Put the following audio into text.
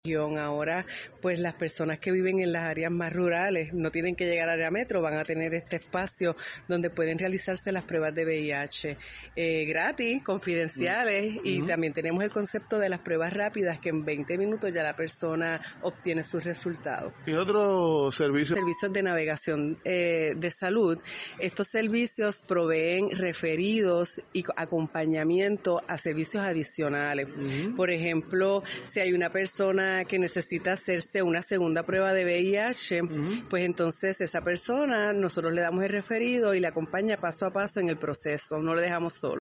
Ahora, pues las personas que viven en las áreas más rurales no tienen que llegar al área metro, van a tener este espacio donde pueden realizarse las pruebas de VIH gratis, confidenciales, y también tenemos el concepto de las pruebas rápidas que en 20 minutos ya la persona obtiene sus resultados. ¿Y otros servicios? Servicios de navegación de salud. Estos servicios proveen referidos y acompañamiento a servicios adicionales. Por ejemplo, si hay una persona que necesita hacerse una segunda prueba de VIH, pues entonces esa persona, nosotros le damos el referido y le acompaña paso a paso en el proceso, no le dejamos solo.